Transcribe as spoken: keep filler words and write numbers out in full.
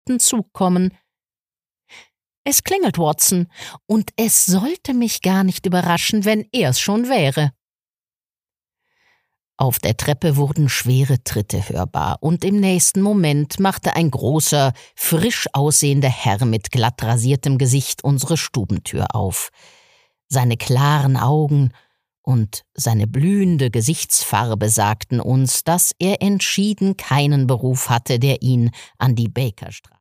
siebten Zug kommen. »Es klingelt, Watson, und es sollte mich gar nicht überraschen, wenn er's schon wäre.« Auf der Treppe wurden schwere Tritte hörbar, und im nächsten Moment machte ein großer, frisch aussehender Herr mit glatt rasiertem Gesicht unsere Stubentür auf. Seine klaren Augen und seine blühende Gesichtsfarbe sagten uns, dass er entschieden keinen Beruf hatte, der ihn an die Bakerstraße